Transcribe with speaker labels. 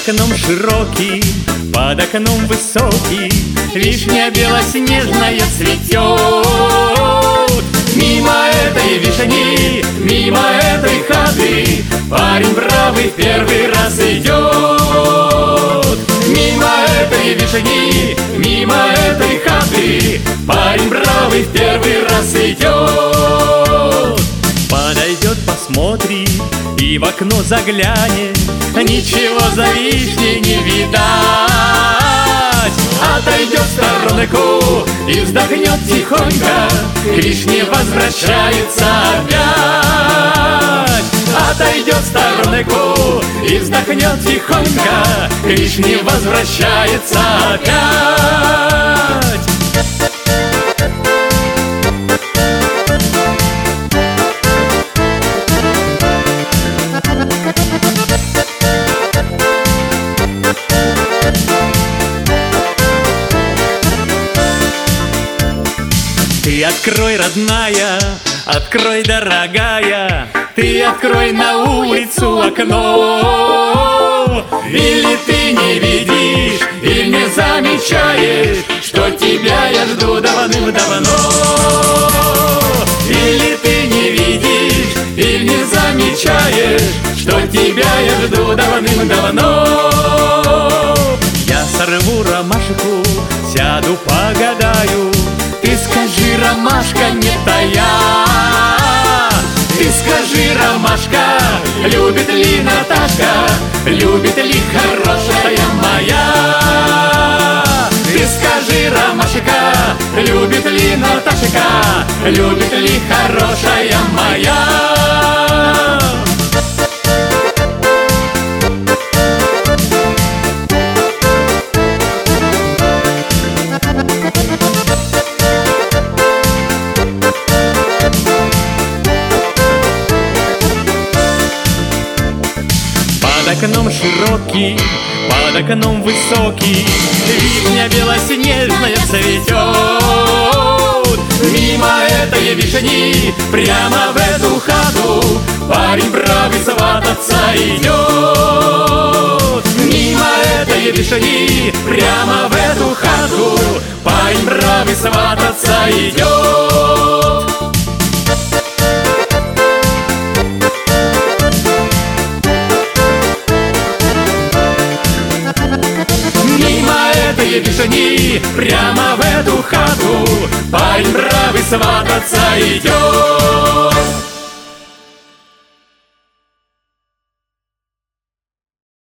Speaker 1: окном широкий, под окном высокий, вишня белоснежная цветет. Мимо этой вишни, мимо этой хаты парень бравый в первый раз идет. Мимо этой вишни, мимо этой хаты парень бравый в первый раз идет. Подойдет, посмотрит и в окно заглянет, ничего за вишней не видать. Отойдет в сторонку и вздохнет тихонько, к вишне возвращается опять. Отойдет в сторонку и вздохнет тихонько, к вишне возвращается опять. Ты открой, родная, открой, дорогая, ты открой на улицу окно. Или ты не видишь, или не замечаешь, что тебя я жду давным-давно. Или ты не видишь, или не замечаешь, что тебя я жду давным-давно. Я сорву ромашку, сяду, погадаю. Ты скажи, ромашка, не тая, ты скажи, ромашка, любит ли Наташка, любит ли хорошая моя? Ты скажи, ромашка, любит ли Наташка, любит ли хорошая моя? Под окном широкий, под окном высокий, вишня белоснежная цветет. Мимо этой вишни, прямо в эту хату парень бравый свататься идет. Мимо этой вишни, прямо в эту хату парень бравый свататься идет. Вишни, прямо в эту хату парень бравый свататься идет.